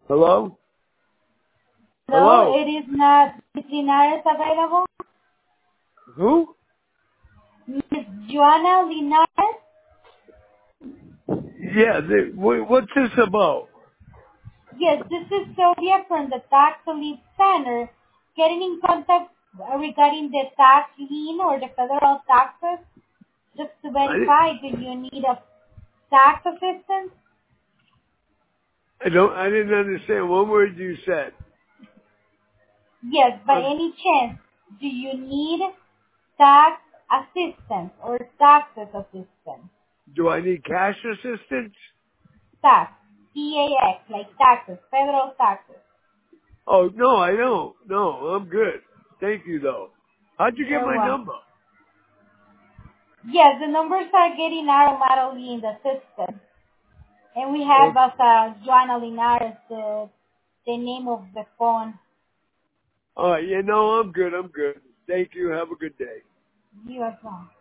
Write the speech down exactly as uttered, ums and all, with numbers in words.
Hello? Hello, Hello? it is not Miss Linares available. Who? Miss Joanna Linares? Yeah, the, wh- what's this about? Yes, this is Sylvia from the Tax Relief Center getting in contact regarding the tax lien or the federal taxes just to I, di- verify do you need a tax assistance? I don't, I didn't understand one word you said. Yes, by Um, any chance, do you need tax assistance or taxes assistance? do I need cash assistance? Tax, T A X, like taxes, federal taxes. Oh, no, I don't. No, I'm good. Thank you, though. How'd you get You're my welcome. number? Yes, the numbers are getting automatically in the system. And we have Okay. as uh, Joanna Linares, the, the name of the phone. All right, yeah, no, I'm good. I'm good. Thank you. Have a good day. You as well.